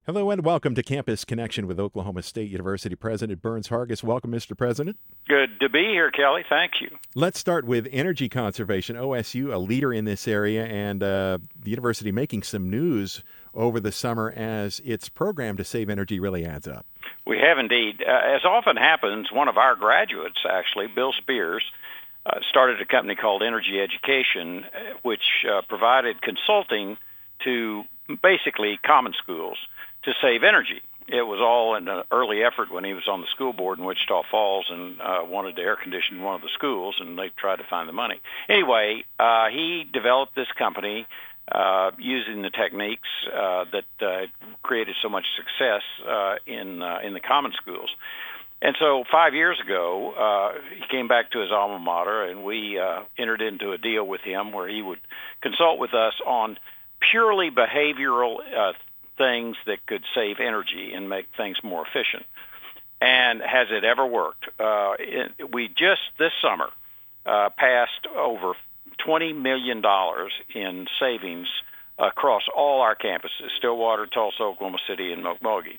Hello and welcome to Campus Connection with Oklahoma State University President Burns Hargis. Welcome, Mr. President. Good to be here, Kelly. Thank you. Let's start with energy conservation. OSU, a leader in this area, and the university making some news over the summer as its program to save energy really adds up. We have indeed. As often happens, one of our graduates, actually, Bill Spears, started a company called Energy Education, which provided consulting to basically common schools to save energy. It was all in an early effort when he was on the school board in Wichita Falls and wanted to air condition one of the schools, and they tried to find the money. Anyway, he developed this company using the techniques that created so much success in the common schools. And so 5 years ago, he came back to his alma mater, and we entered into a deal with him where he would consult with us on purely behavioral things that could save energy and make things more efficient. And has it ever worked? We just this summer passed over $20 million in savings across all our campuses, Stillwater, Tulsa, Oklahoma City, and Milwaukee.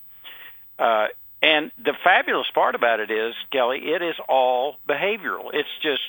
And the fabulous part about it is, Kelly, it is all behavioral. It's just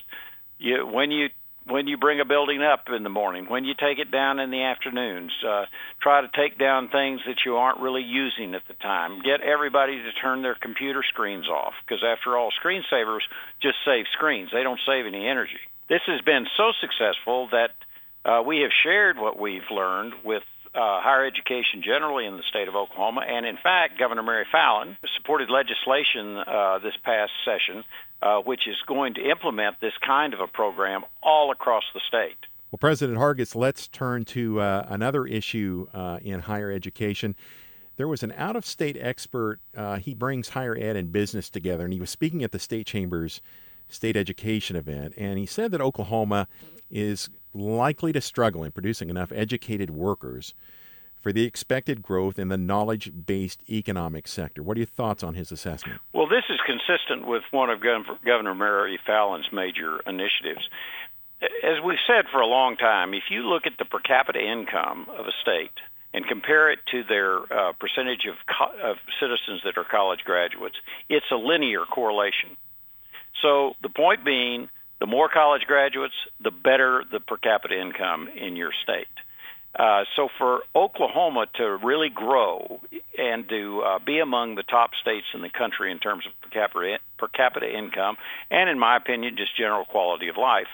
when you bring a building up in the morning, when you take it down in the afternoons, try to take down things that you aren't really using at the time. Get everybody to turn their computer screens off, because after all, screensavers just save screens. They don't save any energy. This has been so successful that we have shared what we've learned with higher education generally in the state of Oklahoma. And in fact, Governor Mary Fallin supported legislation this past session which is going to implement this kind of a program all across the state. Well, President Hargis, let's turn to another issue in higher education. There was an out-of-state expert. He brings higher ed and business together, and he was speaking at the State Chamber's state education event, and he said that Oklahoma is likely to struggle in producing enough educated workers for the expected growth in the knowledge-based economic sector. What are your thoughts on his assessment? Well, this is consistent with one of Governor Mary Fallin's major initiatives. As we've said for a long time, if you look at the per capita income of a state and compare it to their percentage of citizens that are college graduates, it's a linear correlation. So the point being, the more college graduates, the better the per capita income in your state. So for Oklahoma to really grow and to be among the top states in the country in terms of per capita income, and in my opinion, just general quality of life,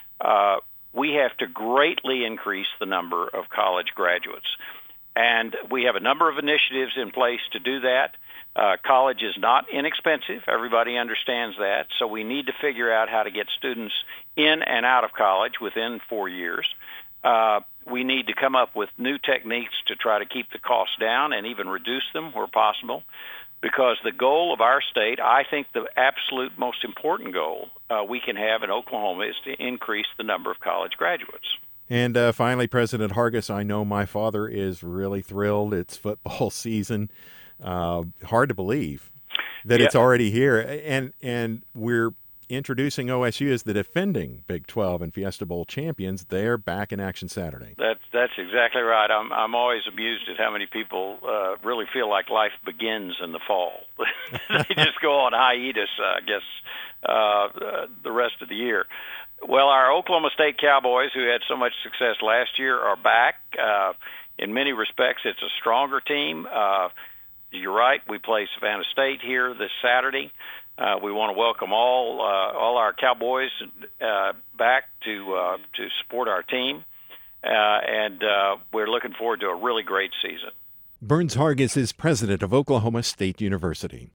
we have to greatly increase the number of college graduates. And we have a number of initiatives in place to do that. College is not inexpensive. Everybody understands that. So we need to figure out how to get students in and out of college within 4 years. We need to come up with new techniques to try to keep the costs down and even reduce them where possible, because the goal of our state, I think the absolute most important goal we can have in Oklahoma, is to increase the number of college graduates. And finally, President Hargis, I know my father is really thrilled. It's football season. Hard to believe that it's already here. And we're introducing OSU as the defending Big 12 and Fiesta Bowl champions. They're back in action Saturday. That's exactly right. I'm always amused at how many people really feel like life begins in the fall. They just go on hiatus, I guess, the rest of the year. Well, our Oklahoma State Cowboys, who had so much success last year, are back. In many respects, it's a stronger team. You're right. We play Savannah State here this Saturday. We want to welcome all our Cowboys back to support our team, and we're looking forward to a really great season. Burns Hargis is president of Oklahoma State University.